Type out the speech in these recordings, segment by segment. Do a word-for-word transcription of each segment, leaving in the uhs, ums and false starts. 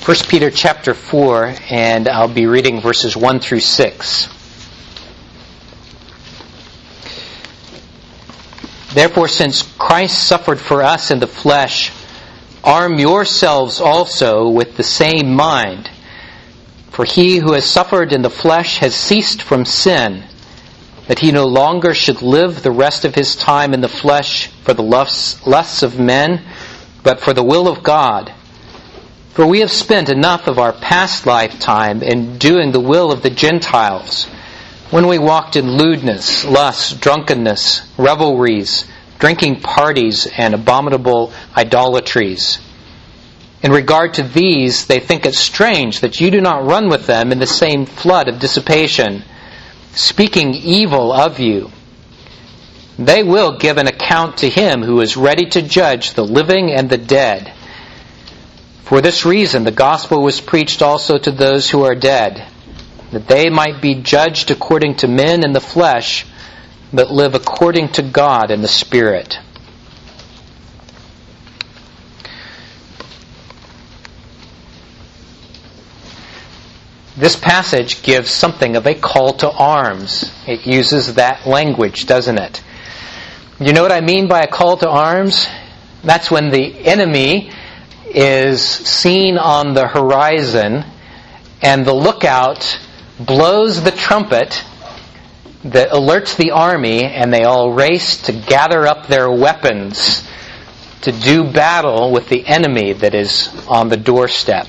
First Peter chapter four, and I'll be reading verses one through six. Therefore, since Christ suffered for us in the flesh, arm yourselves also with the same mind. For he who has suffered in the flesh has ceased from sin, that he no longer should live the rest of his time in the flesh for the lusts, lusts of men, but for the will of God. For we have spent enough of our past lifetime in doing the will of the Gentiles, when we walked in lewdness, lust, drunkenness, revelries, drinking parties, and abominable idolatries. In regard to these, they think it strange that you do not run with them in the same flood of dissipation, speaking evil of you. They will give an account to him who is ready to judge the living and the dead. For this reason, the gospel was preached also to those who are dead, that they might be judged according to men in the flesh, but live according to God in the Spirit. This passage gives something of a call to arms. It uses that language, doesn't it? You know what I mean by a call to arms? That's when the enemy is seen on the horizon and the lookout blows the trumpet that alerts the army, and they all race to gather up their weapons to do battle with the enemy that is on the doorstep.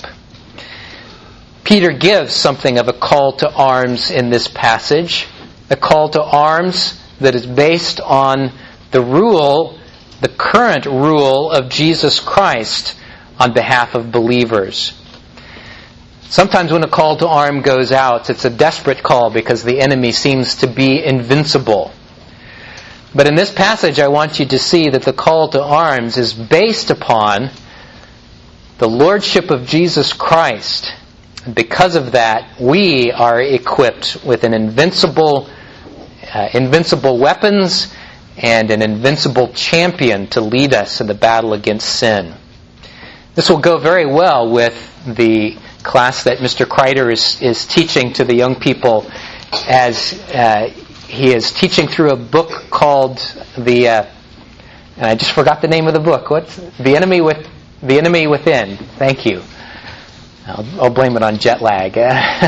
Peter gives something of a call to arms in this passage, a call to arms that is based on the rule, the current rule of Jesus Christ on behalf of believers. Sometimes when a call to arm goes out, it's a desperate call because the enemy seems to be invincible. But in this passage, I want you to see that the call to arms is based upon the lordship of Jesus Christ. And because of that, we are equipped with an invincible, uh, invincible weapons and an invincible champion to lead us in the battle against sin. This will go very well with the class that Mister Kreider is, is teaching to the young people as uh, he is teaching through a book called the, uh, and I just forgot the name of the book. What's the enemy with the enemy within? Thank you. I'll, I'll blame it on jet lag.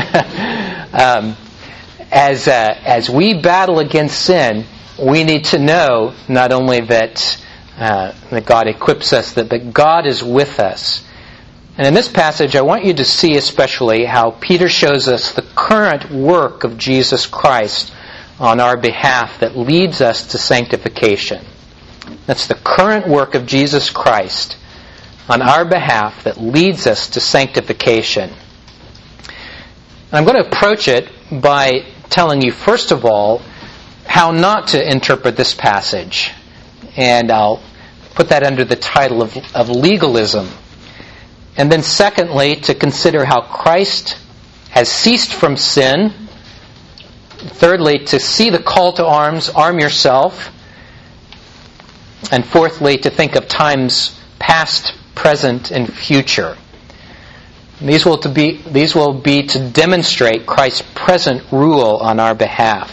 um, as uh, as we battle against sin, we need to know not only that uh, that God equips us, that, that God is with us. And in this passage, I want you to see especially how Peter shows us the current work of Jesus Christ on our behalf that leads us to sanctification. That's the current work of Jesus Christ on our behalf that leads us to sanctification. And I'm going to approach it by telling you, first of all, how not to interpret this passage. And I'll put that under the title of, of legalism. And then secondly, to consider how Christ has ceased from sin. Thirdly, to see the call to arms, arm yourself. And fourthly, to think of times past, present, and future. And these will to be these will be to demonstrate Christ's present rule on our behalf.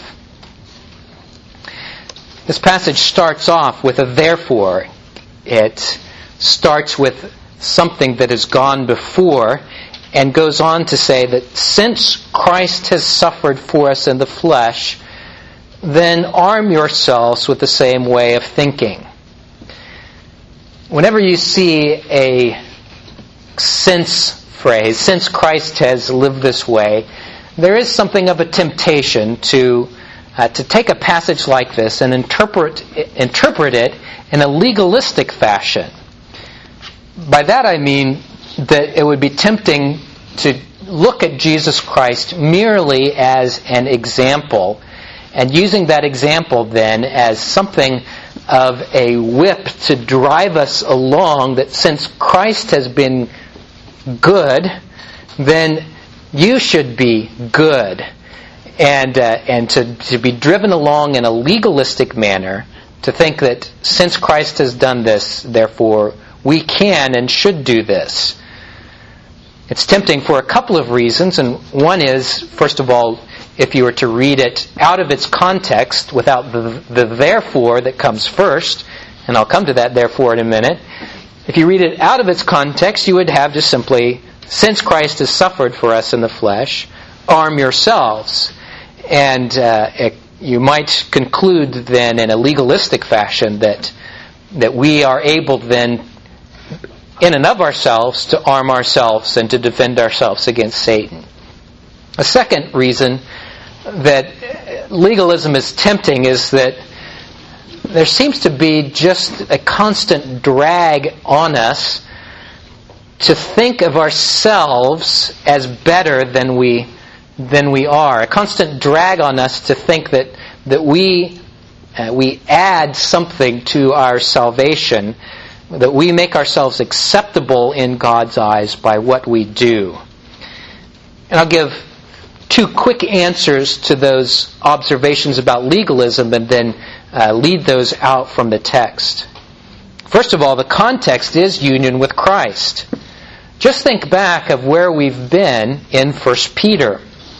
This passage starts off with a therefore. It starts with something that has gone before and goes on to say that since Christ has suffered for us in the flesh, then arm yourselves with the same way of thinking. Whenever you see a since phrase, since Christ has lived this way, there is something of a temptation to uh, to take a passage like this and interpret interpret it in a legalistic fashion. By that I mean that it would be tempting to look at Jesus Christ merely as an example, and using that example then as something of a whip to drive us along, that since Christ has been good, then you should be good. And uh, and to, to be driven along in a legalistic manner, to think that since Christ has done this, therefore we can and should do this. It's tempting for a couple of reasons, and one is, first of all, if you were to read it out of its context without the, the therefore that comes first, and I'll come to that therefore in a minute. If you read it out of its context, you would have just simply, since Christ has suffered for us in the flesh, arm yourselves. And uh, it, you might conclude then in a legalistic fashion that that we are able then, in and of ourselves, to arm ourselves and to defend ourselves against Satan. A second reason that legalism is tempting is that there seems to be just a constant drag on us to think of ourselves as better than we than we are. A constant drag on us to think that that we uh, we add something to our salvation, that we make ourselves acceptable in God's eyes by what we do. And I'll give two quick answers to those observations about legalism and then uh, lead those out from the text. First of all, the context is union with Christ. Just think back of where we've been in First Peter.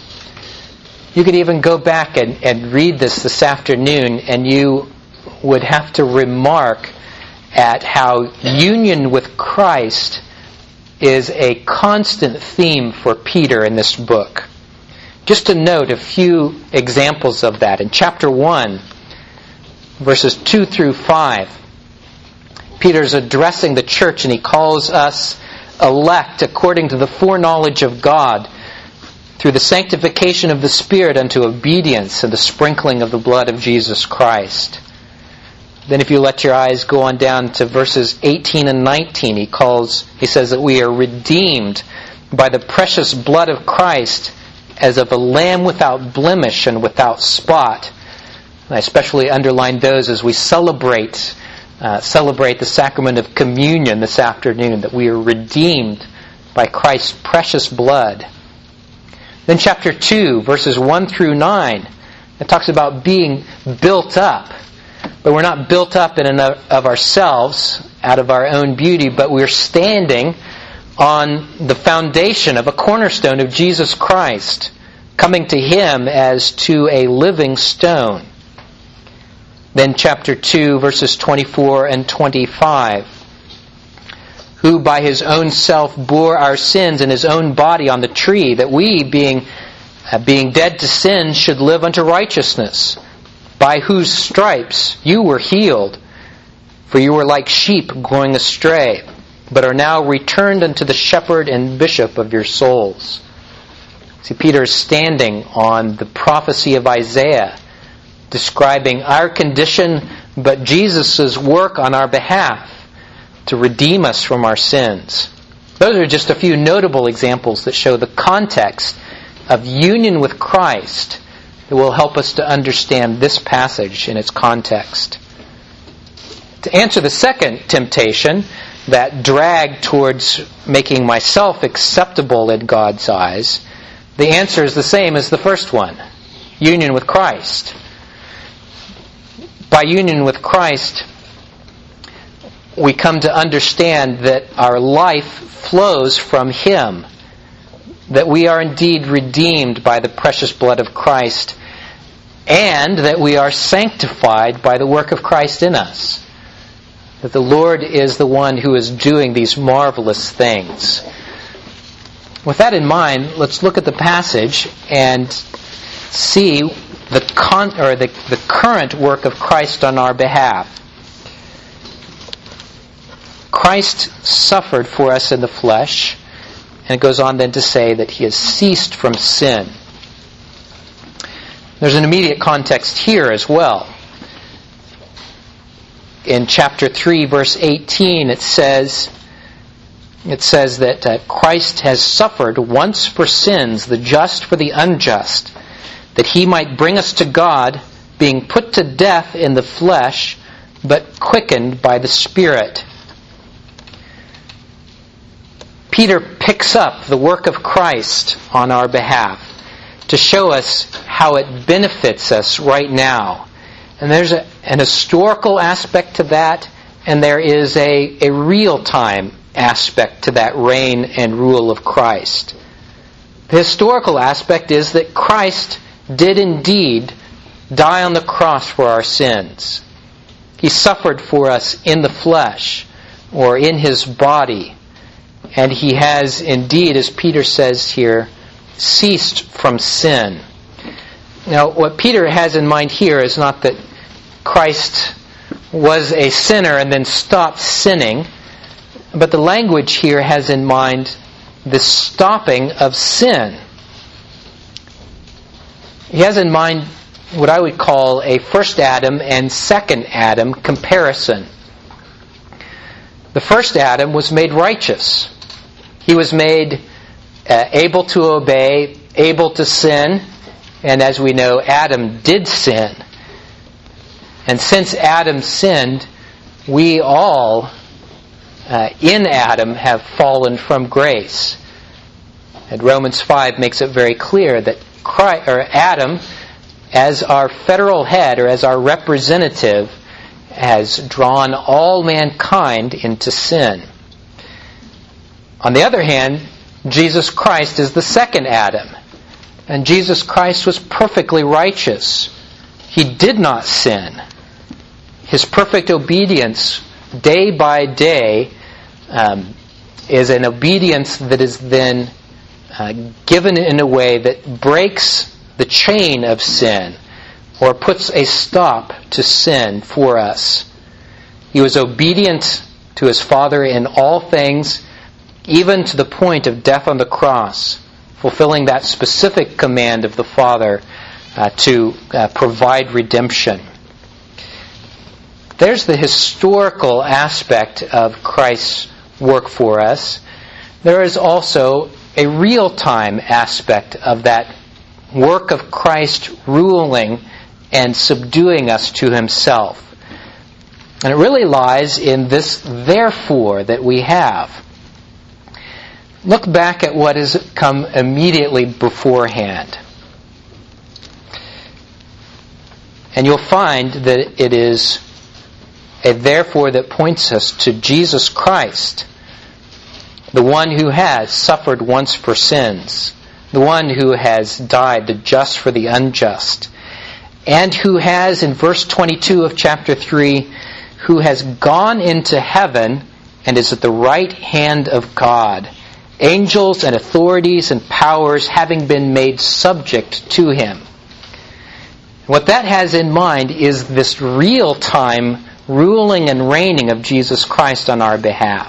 You could even go back and, and read this this afternoon, and you would have to remark at how union with Christ is a constant theme for Peter in this book. Just to note a few examples of that. In chapter one, verses two through five, Peter's addressing the church, and he calls us elect according to the foreknowledge of God, through the sanctification of the Spirit unto obedience and the sprinkling of the blood of Jesus Christ. Then if you let your eyes go on down to verses eighteen and nineteen, he calls, he says that we are redeemed by the precious blood of Christ as of a lamb without blemish and without spot. And I especially underline those as we celebrate uh, celebrate the sacrament of communion this afternoon, that we are redeemed by Christ's precious blood. Then chapter two, verses one through nine, it talks about being built up. But we're not built up in and of ourselves, out of our own beauty, but we're standing on the foundation of a cornerstone of Jesus Christ, coming to Him as to a living stone. Then chapter two, verses twenty-four and twenty-five. Who by His own self bore our sins in His own body on the tree, that we, being, uh, being dead to sin, should live unto righteousness, by whose stripes you were healed. For you were like sheep going astray, but are now returned unto the shepherd and bishop of your souls. See, Peter is standing on the prophecy of Isaiah, describing our condition, but Jesus' work on our behalf to redeem us from our sins. Those are just a few notable examples that show the context of union with Christ that will help us to understand this passage in its context. To answer the second temptation, that drag towards making myself acceptable in God's eyes, the answer is the same as the first one: union with Christ. By union with Christ, we come to understand that our life flows from Him, that we are indeed redeemed by the precious blood of Christ, and that we are sanctified by the work of Christ in us. That the Lord is the one who is doing these marvelous things. With that in mind, let's look at the passage and see the con- or the, the current work of Christ on our behalf. Christ suffered for us in the flesh, and it goes on then to say that He has ceased from sin. There's an immediate context here as well. In chapter three, verse eighteen, it says, it says that uh, Christ has suffered once for sins, the just for the unjust, that He might bring us to God, being put to death in the flesh, but quickened by the Spirit. Peter picks up the work of Christ on our behalf to show us how it benefits us right now. And there's a, an historical aspect to that, and there is a, a real-time aspect to that reign and rule of Christ. The historical aspect is that Christ did indeed die on the cross for our sins. He suffered for us in the flesh, or in His body, and He has indeed, as Peter says here, ceased from sin. Now, what Peter has in mind here is not that Christ was a sinner and then stopped sinning, but the language here has in mind the stopping of sin. He has in mind what I would call a first Adam and second Adam comparison. The first Adam was made righteous. He was made uh, able to obey, able to sin, and as we know, Adam did sin. And since Adam sinned, we all uh, in Adam have fallen from grace. And Romans five makes it very clear that Christ, or Adam, as our federal head or as our representative, has drawn all mankind into sin. On the other hand, Jesus Christ is the second Adam. And Jesus Christ was perfectly righteous. He did not sin. His perfect obedience, day by day, um, is an obedience that is then uh, given in a way that breaks the chain of sin, or puts a stop to sin for us. He was obedient to His Father in all things, even to the point of death on the cross, fulfilling that specific command of the Father uh, to uh, provide redemption. There's the historical aspect of Christ's work for us. There is also a real-time aspect of that work of Christ ruling and subduing us to Himself. And it really lies in this therefore that we have. Look back at what has come immediately beforehand. And you'll find that it is a therefore that points us to Jesus Christ, the one who has suffered once for sins, the one who has died, the just for the unjust, and who has, in verse twenty-two of chapter three, who has gone into heaven and is at the right hand of God, angels and authorities and powers having been made subject to Him. What that has in mind is this real-time ruling and reigning of Jesus Christ on our behalf.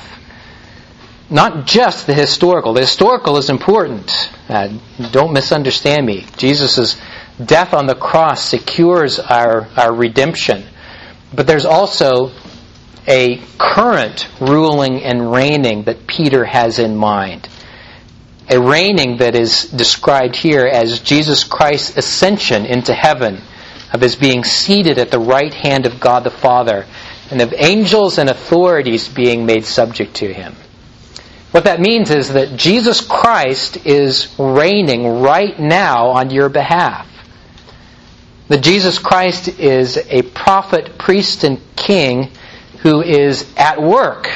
Not just the historical. The historical is important. Uh, don't misunderstand me. Jesus' death on the cross secures our, our redemption. But there's also a current ruling and reigning that Peter has in mind. A reigning that is described here as Jesus Christ's ascension into heaven, of His being seated at the right hand of God the Father, and of angels and authorities being made subject to Him. What that means is that Jesus Christ is reigning right now on your behalf. That Jesus Christ is a prophet, priest, and king who is at work.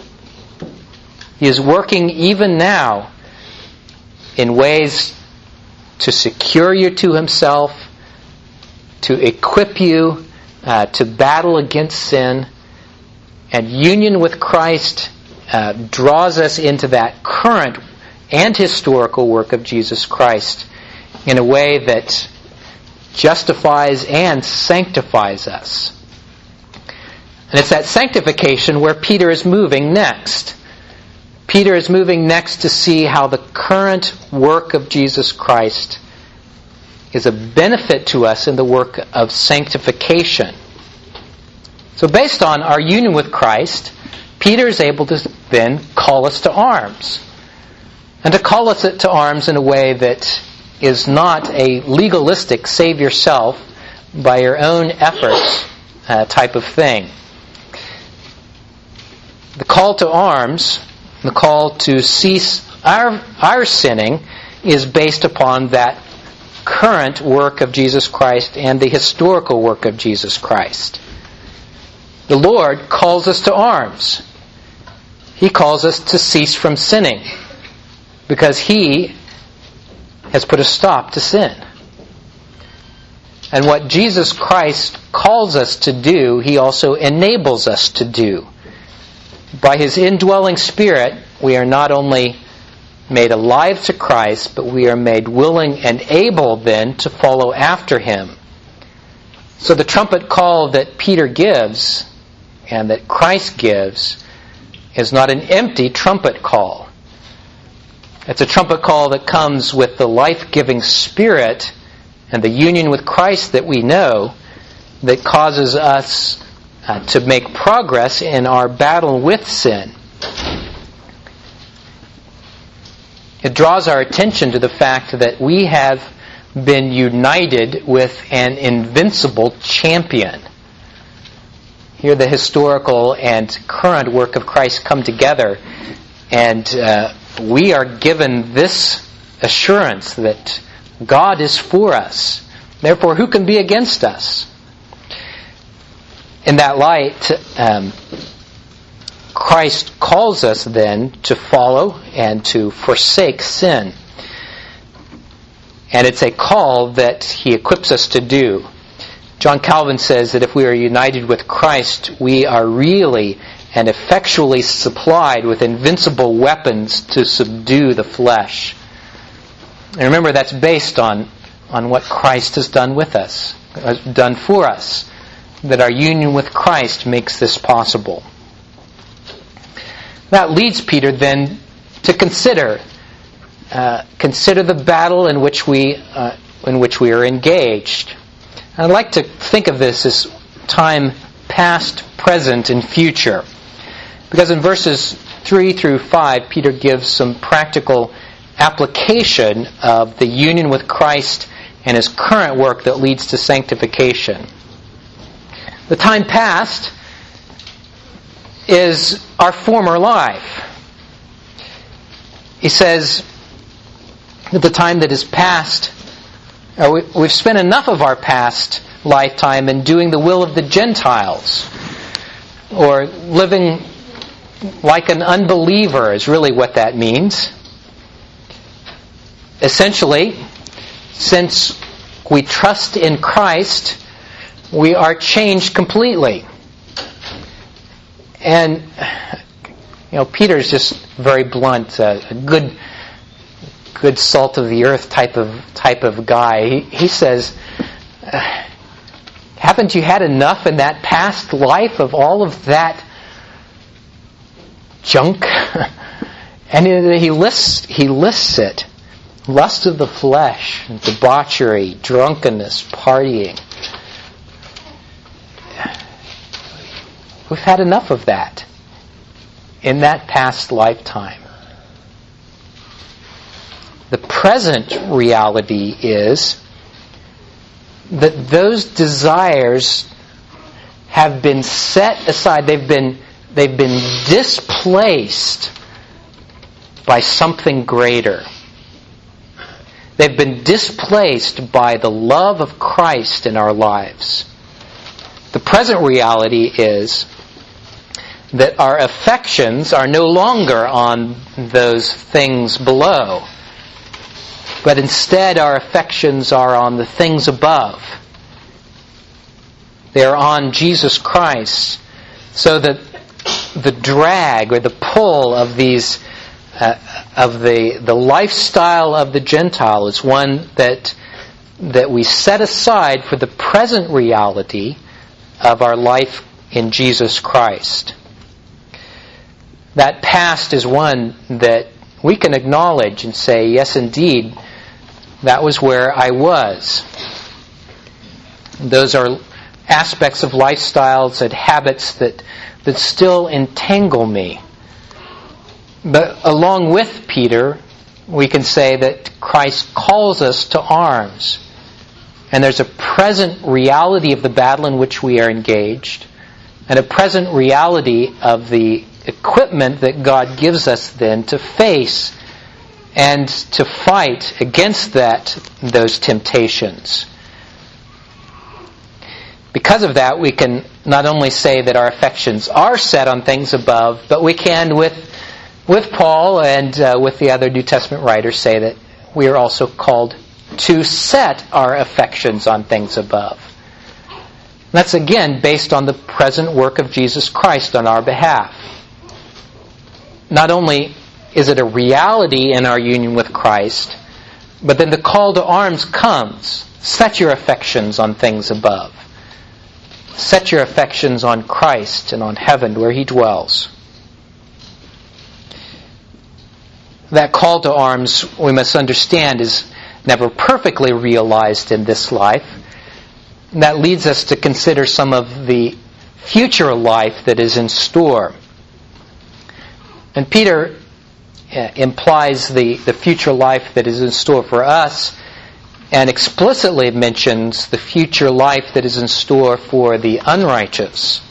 He is working even now in ways to secure you to Himself, to equip you uh, to battle against sin, and union with Christ uh, draws us into that current and historical work of Jesus Christ in a way that justifies and sanctifies us. And it's that sanctification where Peter is moving next. Peter is moving next to see how the current work of Jesus Christ is a benefit to us in the work of sanctification. So based on our union with Christ, Peter is able to then call us to arms. And to call us to arms in a way that is not a legalistic save yourself by your own efforts uh, type of thing. The call to arms, the call to cease our, our sinning, is based upon that current work of Jesus Christ and the historical work of Jesus Christ. The Lord calls us to arms. He calls us to cease from sinning because He has put a stop to sin. And what Jesus Christ calls us to do, He also enables us to do. By His indwelling Spirit, we are not only made alive to Christ, but we are made willing and able then to follow after Him. So the trumpet call that Peter gives and that Christ gives is not an empty trumpet call. It's a trumpet call that comes with the life-giving Spirit and the union with Christ that we know that causes us uh, to make progress in our battle with sin. It draws our attention to the fact that we have been united with an invincible champion. Here the historical and current work of Christ come together, and uh, we are given this assurance that God is for us. Therefore, who can be against us? In that light, um, Christ calls us then to follow and to forsake sin. And it's a call that He equips us to do. John Calvin says that if we are united with Christ, we are really and effectually supplied with invincible weapons to subdue the flesh. And remember, that's based on, on what Christ has done with us, done for us. That our union with Christ makes this possible. That leads Peter then to consider uh, consider the battle in which we uh, in which we are engaged. And I'd like to think of this as time past, present, and future, because in verses three through five, Peter gives some practical application of the union with Christ and His current work that leads to sanctification. The time past is our former life. He says that the time that is past, uh, we, we've spent enough of our past lifetime in doing the will of the Gentiles, or living like an unbeliever is really what that means. Essentially, since we trust in Christ, we are changed completely. And, you know, Peter's just very blunt, uh, a good good salt of the earth type of type of guy. He, he says, uh, haven't you had enough in that past life of all of that junk? And he lists he lists it. Lust of the flesh, debauchery, drunkenness, partying. We've had enough of that in that past lifetime. The present reality is that those desires have been set aside. They've been, they've been displaced by something greater. They've been displaced by the love of Christ in our lives. The present reality is that our affections are no longer on those things below, but instead our affections are on the things above. They are on Jesus Christ, so that the drag or the pull of these uh, of the the lifestyle of the Gentile is one that that we set aside for the present reality of our life in Jesus Christ. That past is one that we can acknowledge and say, yes, indeed, that was where I was. Those are aspects of lifestyles and habits that, that still entangle me. But along with Peter, we can say that Christ calls us to arms. And there's a present reality of the battle in which we are engaged, and a present reality of the equipment that God gives us then to face and to fight against that, those temptations. Because of that, we can not only say that our affections are set on things above, but we can with with Paul and uh, with the other New Testament writers say that we are also called to set our affections on things above. That's again based on the present work of Jesus Christ on our behalf. Not only is it a reality in our union with Christ, but then the call to arms comes. Set your affections on things above. Set your affections on Christ and on heaven where He dwells. That call to arms, we must understand, is never perfectly realized in this life. And that leads us to consider some of the future life that is in store. And Peter uh, implies the, the future life that is in store for us, and explicitly mentions the future life that is in store for the unrighteous.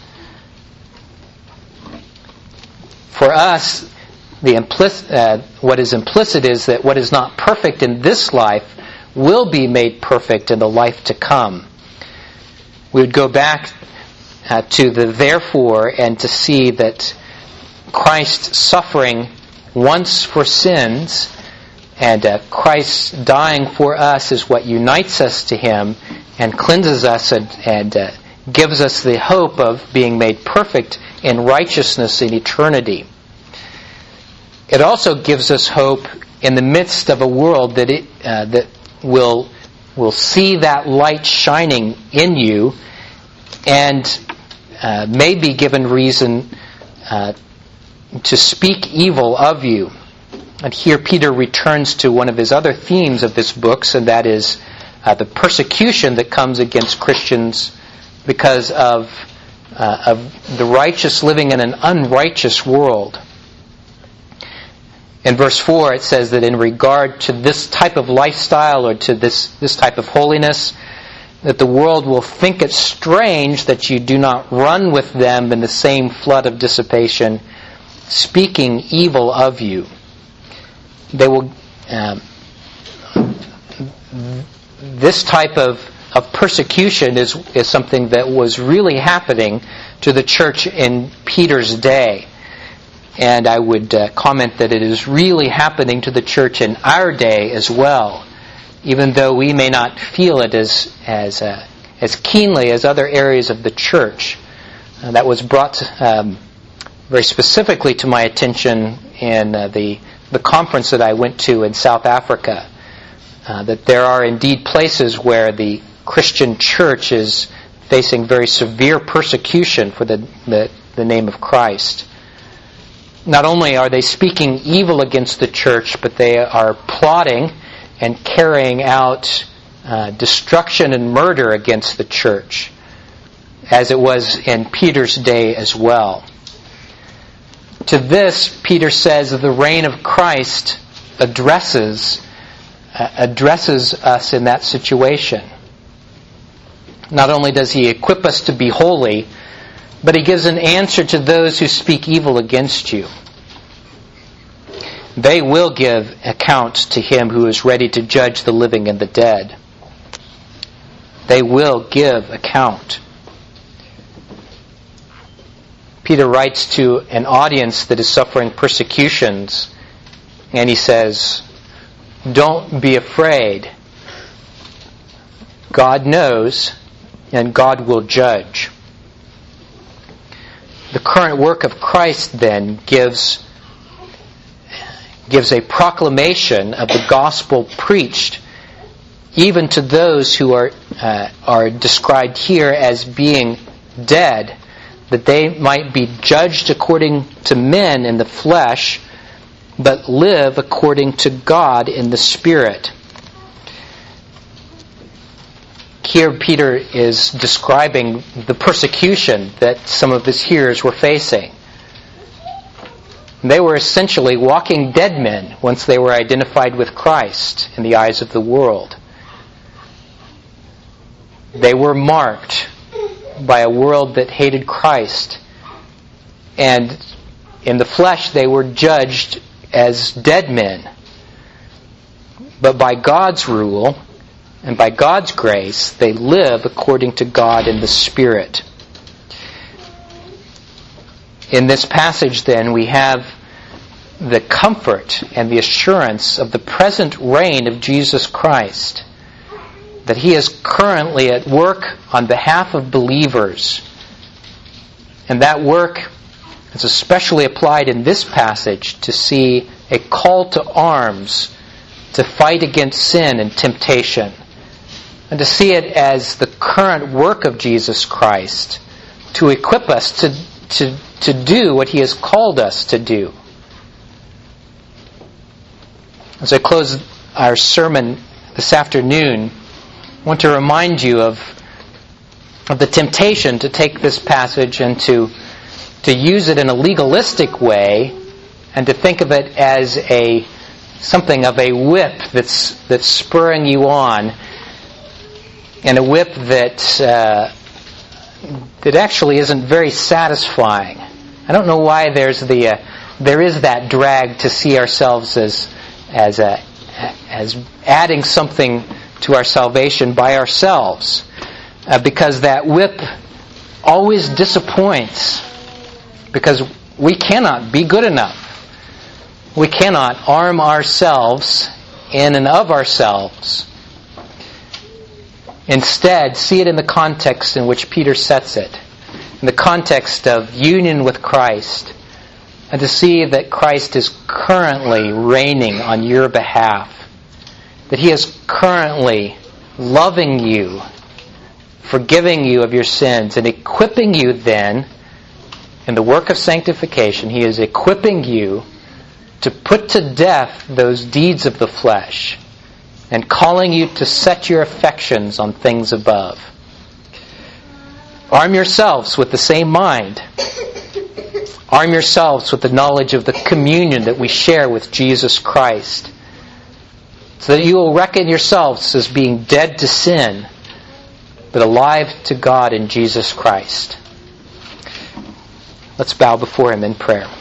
For us, the implicit, uh, what is implicit is that what is not perfect in this life will be made perfect in the life to come. We would go back uh, to the therefore and to see that Christ's suffering once for sins and uh, Christ dying for us is what unites us to Him and cleanses us and, and uh, gives us the hope of being made perfect in righteousness in eternity. It also gives us hope in the midst of a world that it uh, that will will see that light shining in you and uh, may be given reason uh, to speak evil of you. And here Peter returns to one of his other themes of this book, and that is uh, the persecution that comes against Christians because of uh, of the righteous living in an unrighteous world. In verse four it says that in regard to this type of lifestyle or to this, this type of holiness, that the world will think it strange that you do not run with them in the same flood of dissipation, speaking evil of you. They will. Um, this type of, of persecution is, is something that was really happening to the church in Peter's day. And I would uh, comment that it is really happening to the church in our day as well, even though we may not feel it as as uh, as keenly as other areas of the church. Uh, that was brought um, very specifically to my attention in uh, the the conference that I went to in South Africa. Uh, that there are indeed places where the Christian church is facing very severe persecution for the the, the name of Christ. Not only are they speaking evil against the church, but they are plotting and carrying out uh, destruction and murder against the church, as it was in Peter's day as well. To this, Peter says the reign of Christ addresses uh, addresses us in that situation. Not only does He equip us to be holy, but He gives an answer to those who speak evil against you. They will give account to Him who is ready to judge the living and the dead. They will give account. Peter writes to an audience that is suffering persecutions, and he says, "Don't be afraid. God knows, and God will judge." The current work of Christ then gives gives a proclamation of the gospel preached even to those who are uh, are described here as being dead, that they might be judged according to men in the flesh, but live according to God in the Spirit. Here Peter is describing the persecution that some of his hearers were facing. They were essentially walking dead men once they were identified with Christ in the eyes of the world. They were marked by a world that hated Christ. And in the flesh they were judged as dead men. But by God's rule and by God's grace, they live according to God in the Spirit. In this passage, then, we have the comfort and the assurance of the present reign of Jesus Christ, that He is currently at work on behalf of believers. And that work is especially applied in this passage to see a call to arms to fight against sin and temptation, and to see it as the current work of Jesus Christ to equip us to, to, to do what He has called us to do. As I close our sermon this afternoon, I want to remind you of, of the temptation to take this passage and to, to use it in a legalistic way, and to think of it as a something of a whip that's that's spurring you on, and a whip that uh, that actually isn't very satisfying. I don't know why there's the uh, there is that drag to see ourselves as as a, as adding something to our salvation by ourselves, uh, because that whip always disappoints, because we cannot be good enough. We cannot arm ourselves in and of ourselves. Instead, see it in the context in which Peter sets it, in the context of union with Christ, and to see that Christ is currently reigning on your behalf, that He is currently loving you, forgiving you of your sins, and equipping you then in the work of sanctification. He is equipping you to put to death those deeds of the flesh, and calling you to set your affections on things above. Arm yourselves with the same mind. Arm yourselves with the knowledge of the communion that we share with Jesus Christ, so that you will reckon yourselves as being dead to sin, but alive to God in Jesus Christ. Let's bow before Him in prayer.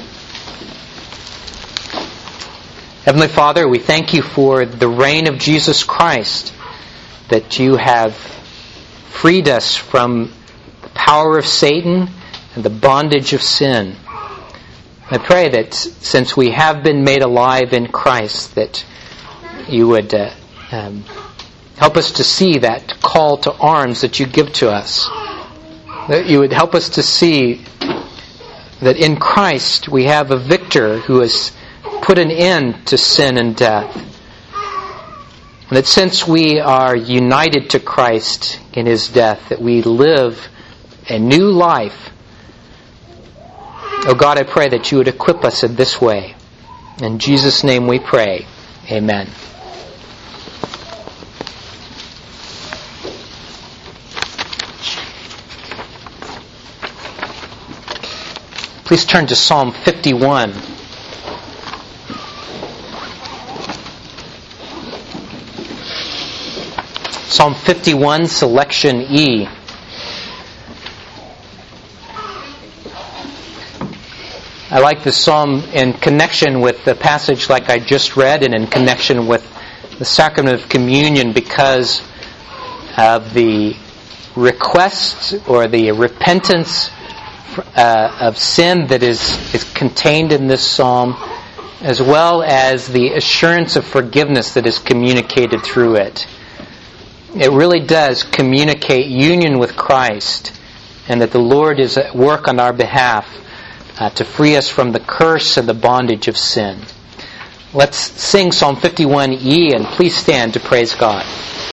Heavenly Father, we thank You for the reign of Jesus Christ, that You have freed us from the power of Satan and the bondage of sin. I pray that since we have been made alive in Christ, that You would uh, um, help us to see that call to arms that You give to us. That You would help us to see that in Christ we have a victor who has put an end to sin and death. And that since we are united to Christ in His death, that we live a new life. Oh God, I pray that You would equip us in this way. In Jesus' name we pray. Amen. Please turn to Psalm fifty-one. Psalm fifty-one, selection E. I like this psalm in connection with the passage like I just read, and in connection with the sacrament of communion, because of the request or the repentance uh, of sin that is, is contained in this psalm, as well as the assurance of forgiveness that is communicated through it. It really does communicate union with Christ, and that the Lord is at work on our behalf uh, to free us from the curse and the bondage of sin. Let's sing Psalm fifty-one E, and please stand to praise God.